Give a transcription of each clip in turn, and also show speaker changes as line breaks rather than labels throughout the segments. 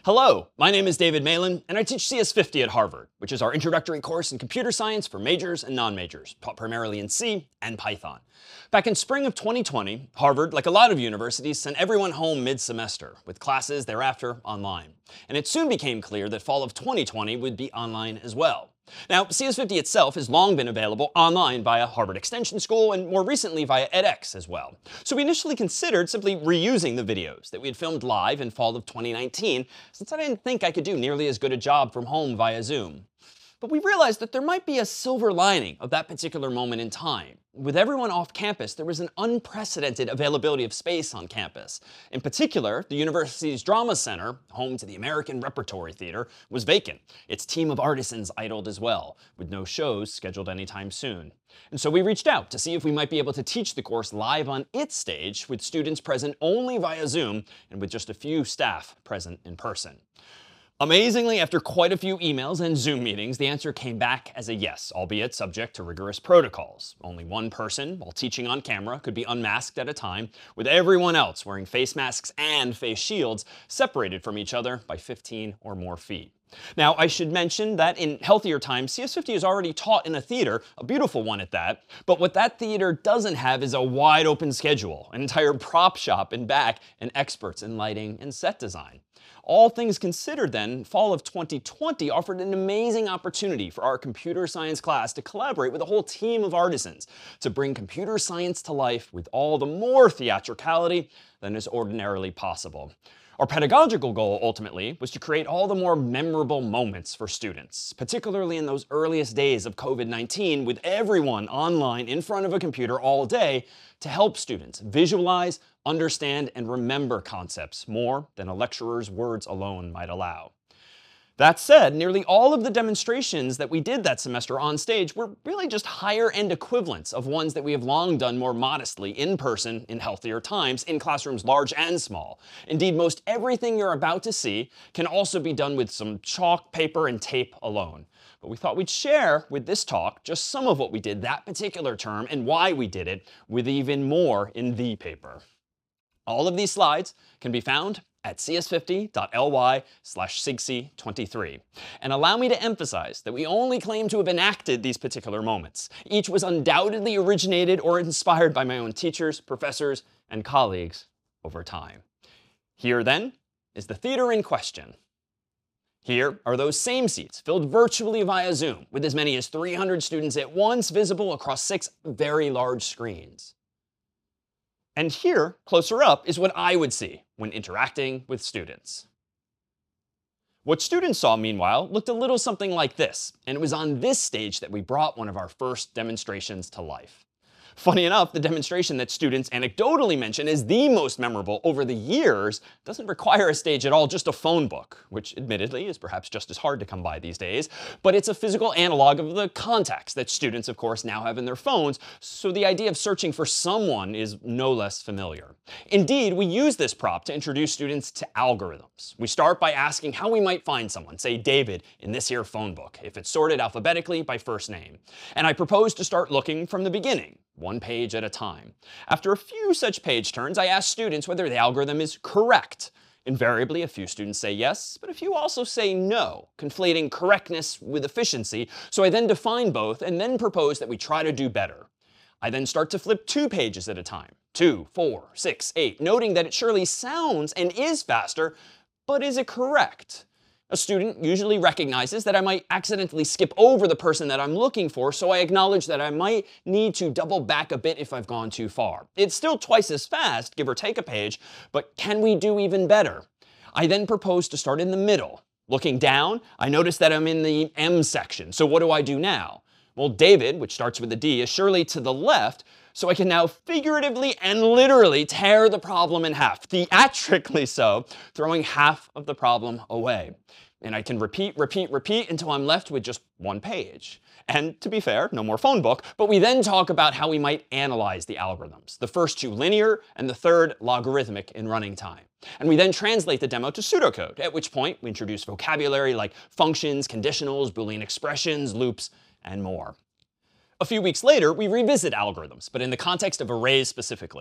Hello, my name is David Malin, and I teach CS50 at Harvard, which is our introductory course in computer science for majors and non-majors, taught primarily in C and Python. Back in spring of 2020, Harvard, like a lot of universities, sent everyone home mid-semester, with classes thereafter online. And it soon became clear that fall of 2020 would be online as well. Now, CS50 itself has long been available online via Harvard Extension School and more recently via edX as well. So we initially considered simply reusing the videos that we had filmed live in fall of 2019, since I didn't think I could do nearly as good a job from home via Zoom. But we realized that there might be a silver lining of that particular moment in time. With everyone off campus, there was an unprecedented availability of space on campus. In particular, the university's drama center, home to the American Repertory Theater, was vacant. Its team of artisans idled as well, with no shows scheduled anytime soon. And so we reached out to see if we might be able to teach the course live on its stage, with students present only via Zoom and with just a few staff present in person. Amazingly, after quite a few emails and Zoom meetings, the answer came back as a yes, albeit subject to rigorous protocols. Only one person, while teaching on camera, could be unmasked at a time, with everyone else wearing face masks and face shields separated from each other by 15 or more feet. Now, I should mention that in healthier times, CS50 is already taught in a theater, a beautiful one at that. But what that theater doesn't have is a wide open schedule, an entire prop shop in back, and experts in lighting and set design. All things considered then, fall of 2020 offered an amazing opportunity for our computer science class to collaborate with a whole team of artisans to bring computer science to life with all the more theatricality than is ordinarily possible. Our pedagogical goal, ultimately, was to create all the more memorable moments for students, particularly in those earliest days of COVID-19, with everyone online in front of a computer all day, to help students visualize, understand, and remember concepts more than a lecturer's words alone might allow. That said, nearly all of the demonstrations that we did that semester on stage were really just higher-end equivalents of ones that we have long done more modestly in person in healthier times in classrooms large and small. Indeed, most everything you're about to see can also be done with some chalk, paper, and tape alone. But we thought we'd share with this talk just some of what we did that particular term and why we did it, with even more in the paper. All of these slides can be found at cs50.ly/sigc23. And allow me to emphasize that we only claim to have enacted these particular moments. Each was undoubtedly originated or inspired by my own teachers, professors, and colleagues over time. Here, then, is the theater in question. Here are those same seats, filled virtually via Zoom, with as many as 300 students at once visible across 6 very large screens. And here, closer up, is what I would see when interacting with students. What students saw, meanwhile, looked a little something like this, and it was on this stage that we brought one of our first demonstrations to life. Funny enough, the demonstration that students anecdotally mention as the most memorable over the years doesn't require a stage at all, just a phone book, which admittedly is perhaps just as hard to come by these days, but it's a physical analog of the contacts that students, of course, now have in their phones, so the idea of searching for someone is no less familiar. Indeed, we use this prop to introduce students to algorithms. We start by asking how we might find someone, say David, in this here phone book, if it's sorted alphabetically by first name. And I propose to start looking from the beginning, one page at a time. After a few such page turns, I ask students whether the algorithm is correct. Invariably, a few students say yes, but a few also say no, conflating correctness with efficiency. So I then define both and then propose that we try to do better. I then start to flip 2 pages at a time, 2, 4, 6, 8, noting that it surely sounds and is faster, but is it correct? A student usually recognizes that I might accidentally skip over the person that I'm looking for, so I acknowledge that I might need to double back a bit if I've gone too far. It's still twice as fast, give or take a page, but can we do even better? I then propose to start in the middle. Looking down, I notice that I'm in the M section, so what do I do now? Well, David, which starts with a D, is surely to the left, so I can now figuratively and literally tear the problem in half, theatrically so, throwing half of the problem away. And I can repeat until I'm left with just 1 page. And to be fair, no more phone book, but we then talk about how we might analyze the algorithms. The first 2 linear and the third logarithmic in running time. And we then translate the demo to pseudocode, at which point we introduce vocabulary like functions, conditionals, Boolean expressions, loops, and more. A few weeks later, we revisit algorithms, but in the context of arrays specifically.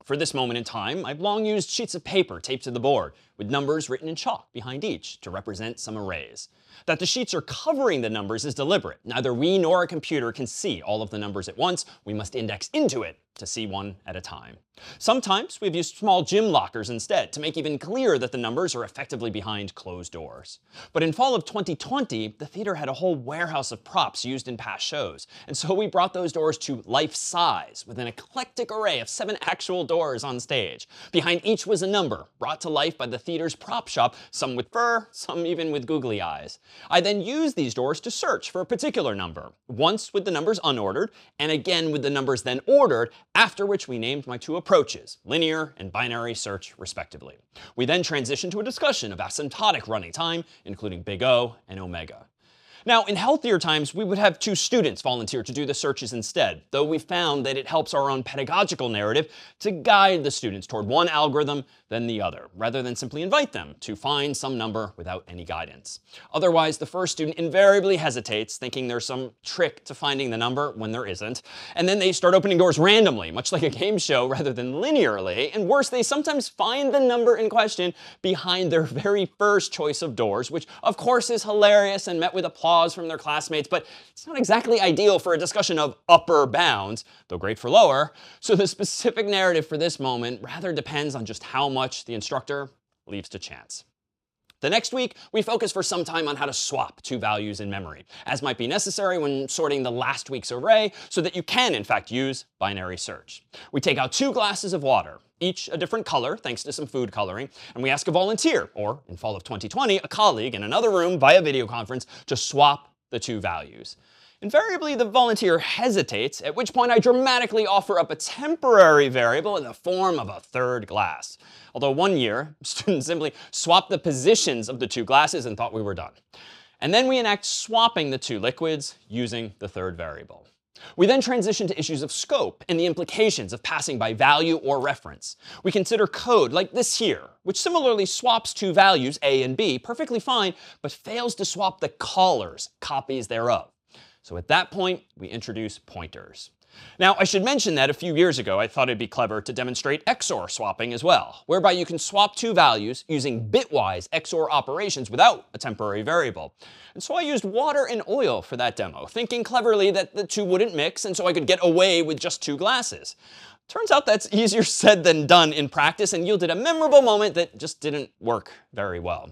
For this moment in time, I've long used sheets of paper taped to the board, with numbers written in chalk behind each to represent some arrays. That the sheets are covering the numbers is deliberate. Neither we nor a computer can see all of the numbers at once. We must index into it to see one at a time. Sometimes we've used small gym lockers instead to make even clearer that the numbers are effectively behind closed doors. But in fall of 2020, the theater had a whole warehouse of props used in past shows. And so we brought those doors to life size with an eclectic array of 7 actual doors on stage. Behind each was a number brought to life by the theater's prop shop, some with fur, some even with googly eyes. I then used these doors to search for a particular number, once with the numbers unordered and again with the numbers then ordered, after which we named my 2 approaches, linear and binary search respectively. We then transitioned to a discussion of asymptotic running time, including big O and omega. Now, in healthier times, we would have 2 students volunteer to do the searches instead, though we found that it helps our own pedagogical narrative to guide the students toward one algorithm than the other, rather than simply invite them to find some number without any guidance. Otherwise, the first student invariably hesitates, thinking there's some trick to finding the number when there isn't, and then they start opening doors randomly, much like a game show, rather than linearly, and worse, they sometimes find the number in question behind their very first choice of doors, which of course is hilarious and met with applause from their classmates, but it's not exactly ideal for a discussion of upper bounds, though great for lower. So the specific narrative for this moment rather depends on just how much the instructor leaves to chance. The next week, we focus for some time on how to swap 2 values in memory, as might be necessary when sorting the last week's array, so that you can, in fact, use binary search. We take out 2 glasses of water, each a different color, thanks to some food coloring, and we ask a volunteer, or in fall of 2020, a colleague in another room via video conference, to swap the 2 values. Invariably, the volunteer hesitates, at which point I dramatically offer up a temporary variable in the form of a 3rd glass. Although one year, students simply swapped the positions of the 2 glasses and thought we were done. And then we enact swapping the 2 liquids using the 3rd variable. We then transition to issues of scope and the implications of passing by value or reference. We consider code like this here, which similarly swaps 2 values, A and B, perfectly fine, but fails to swap the callers, copies thereof. So at that point, we introduce pointers. Now, I should mention that a few years ago, I thought it'd be clever to demonstrate XOR swapping as well, whereby you can swap 2 values using bitwise XOR operations without a temporary variable. And so I used water and oil for that demo, thinking cleverly that the 2 wouldn't mix, and so I could get away with just 2 glasses. Turns out that's easier said than done in practice and yielded a memorable moment that just didn't work very well.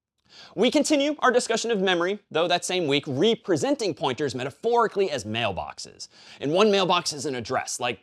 We continue our discussion of memory, though that same week, representing pointers metaphorically as mailboxes. In one mailbox is an address, like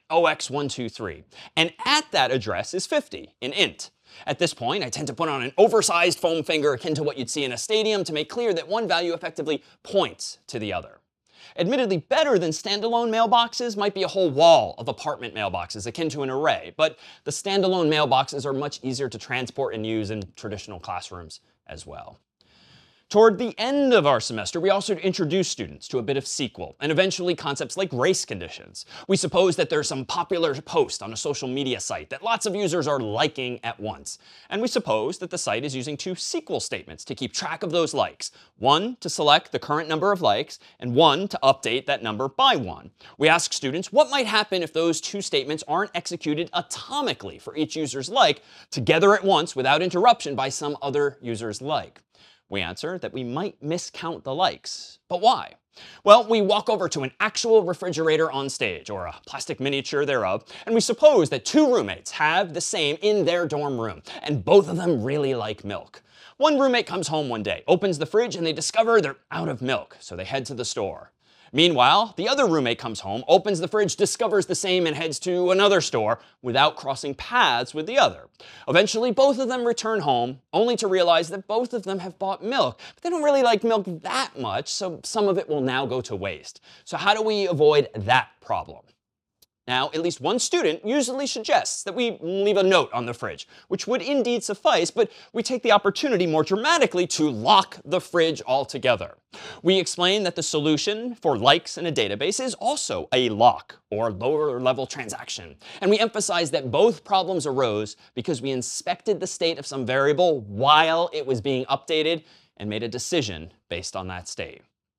OX123, and at that address is 50, an int. At this point, I tend to put on an oversized foam finger akin to what you'd see in a stadium to make clear that one value effectively points to the other. Admittedly, better than standalone mailboxes might be a whole wall of apartment mailboxes akin to an array, but the standalone mailboxes are much easier to transport and use in traditional classrooms as well. Toward the end of our semester, we also introduce students to a bit of SQL and eventually concepts like race conditions. We suppose that there's some popular post on a social media site that lots of users are liking at once. And we suppose that the site is using 2 SQL statements to keep track of those likes. One to select the current number of likes, and one to update that number by 1. We ask students what might happen if those 2 statements aren't executed atomically for each user's like, together at once without interruption by some other user's like. We answer that we might miscount the likes. But why? Well, we walk over to an actual refrigerator on stage, or a plastic miniature thereof, and we suppose that 2 roommates have the same in their dorm room, and both of them really like milk. One roommate comes home one day, opens the fridge, and they discover they're out of milk, so they head to the store. Meanwhile, the other roommate comes home, opens the fridge, discovers the same, and heads to another store without crossing paths with the other. Eventually, both of them return home, only to realize that both of them have bought milk. But they don't really like milk that much, so some of it will now go to waste. So how do we avoid that problem? Now, at least one student usually suggests that we leave a note on the fridge, which would indeed suffice, but we take the opportunity more dramatically to lock the fridge altogether. We explain that the solution for likes in a database is also a lock, or lower level transaction. And we emphasize that both problems arose because we inspected the state of some variable while it was being updated and made a decision based on that state.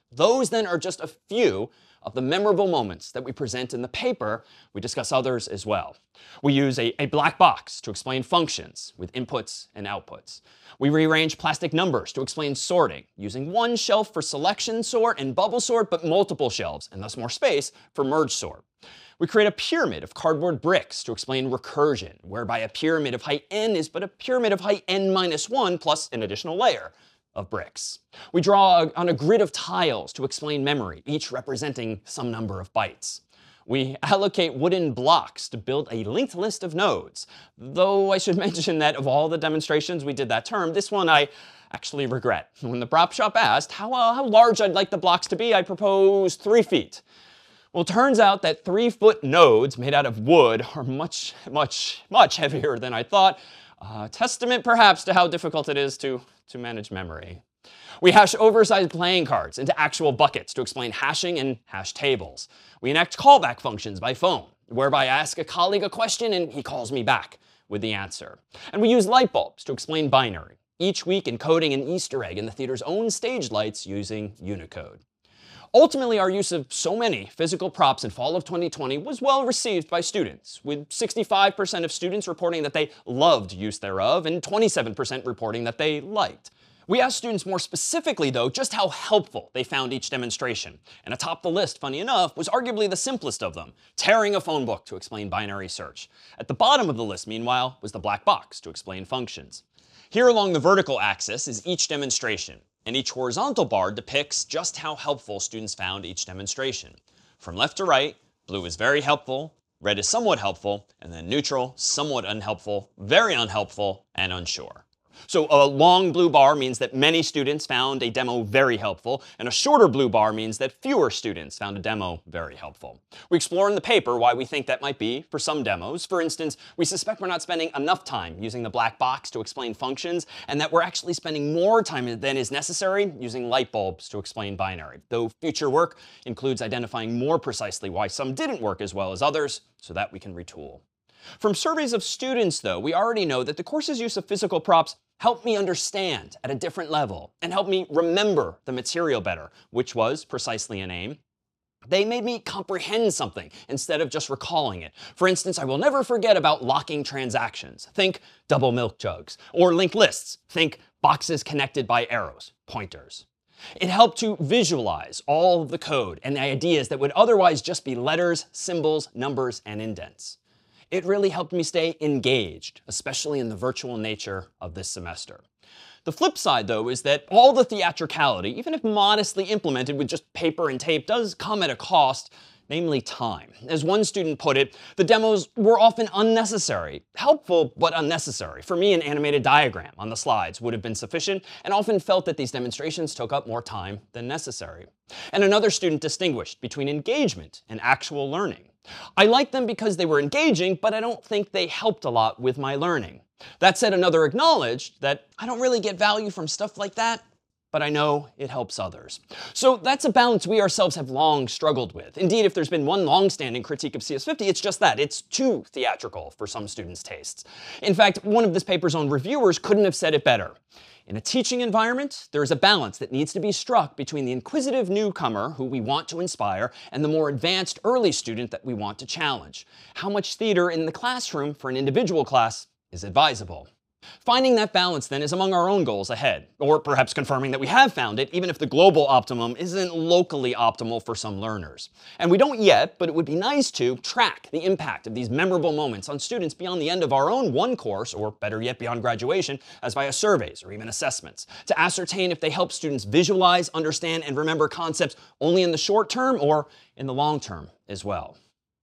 Those then are just a few of the memorable moments that we present in the paper. We discuss others as well. We use a black box to explain functions with inputs and outputs. We rearrange plastic numbers to explain sorting, using one shelf for selection sort and bubble sort, but multiple shelves, and thus more space, for merge sort. We create a pyramid of cardboard bricks to explain recursion, whereby a pyramid of height n is but a pyramid of height n minus 1 plus an additional layer of bricks. We draw on a grid of tiles to explain memory, each representing some number of bytes. We allocate wooden blocks to build a linked list of nodes. Though I should mention that of all the demonstrations we did that term, this one I actually regret. When the prop shop asked how large I'd like the blocks to be, I proposed 3 feet. Well, it turns out that 3-foot nodes made out of wood are much, much, much heavier than I thought. Testament perhaps to how difficult it is to manage memory. We hash oversized playing cards into actual buckets to explain hashing and hash tables. We enact callback functions by phone, whereby I ask a colleague a question and he calls me back with the answer. And we use light bulbs to explain binary, each week encoding an Easter egg in the theater's own stage lights using Unicode. Ultimately, our use of so many physical props in fall of 2020 was well received by students, with 65% of students reporting that they loved use thereof and 27% reporting that they liked. We asked students more specifically, though, just how helpful they found each demonstration. And atop the list, funny enough, was arguably the simplest of them, tearing a phone book to explain binary search. At the bottom of the list, meanwhile, was the black box to explain functions. Here along the vertical axis is each demonstration, and each horizontal bar depicts just how helpful students found each demonstration. From left to right, blue is very helpful, red is somewhat helpful, and then neutral, somewhat unhelpful, very unhelpful, and unsure. So a long blue bar means that many students found a demo very helpful, and a shorter blue bar means that fewer students found a demo very helpful. We explore in the paper why we think that might be for some demos. For instance, we suspect we're not spending enough time using the black box to explain functions, and that we're actually spending more time than is necessary using light bulbs to explain binary, though future work includes identifying more precisely why some didn't work as well as others so that we can retool. From surveys of students, though, we already know that the course's use of physical props helped me understand at a different level and helped me remember the material better, which was precisely an aim. They made me comprehend something instead of just recalling it. For instance, I will never forget about locking transactions. Think double milk jugs. Or linked lists. Think boxes connected by arrows, pointers. It helped to visualize all of the code and the ideas that would otherwise just be letters, symbols, numbers, and indents. It really helped me stay engaged, especially in the virtual nature of this semester. The flip side, though, is that all the theatricality, even if modestly implemented with just paper and tape, does come at a cost, namely time. As one student put it, the demos were often unnecessary, helpful but unnecessary. For me, an animated diagram on the slides would have been sufficient, and often felt that these demonstrations took up more time than necessary. And another student distinguished between engagement and actual learning. I liked them because they were engaging, but I don't think they helped a lot with my learning. That said, another acknowledged that I don't really get value from stuff like that, but I know it helps others. So that's a balance we ourselves have long struggled with. Indeed, if there's been one long-standing critique of CS50, it's just that. It's too theatrical for some students' tastes. In fact, one of this paper's own reviewers couldn't have said it better. In a teaching environment, there is a balance that needs to be struck between the inquisitive newcomer who we want to inspire and the more advanced early student that we want to challenge. How much theater in the classroom for an individual class is advisable? Finding that balance, then, is among our own goals ahead, or perhaps confirming that we have found it, even if the global optimum isn't locally optimal for some learners. And we don't yet, but it would be nice to track the impact of these memorable moments on students beyond the end of our own one course, or better yet, beyond graduation, as via surveys or even assessments, to ascertain if they help students visualize, understand, and remember concepts only in the short term or in the long term as well.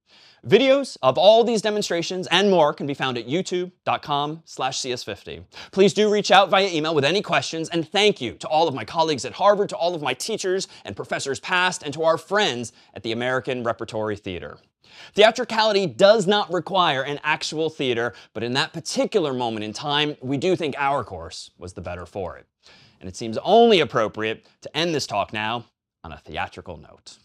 Videos of all these demonstrations and more can be found at youtube.com/cs50. Please do reach out via email with any questions, and thank you to all of my colleagues at Harvard, to all of my teachers and professors past, and to our friends at the American Repertory Theater. Theatricality does not require an actual theater, but in that particular moment in time, we do think our course was the better for it. And it seems only appropriate to end this talk now on a theatrical note.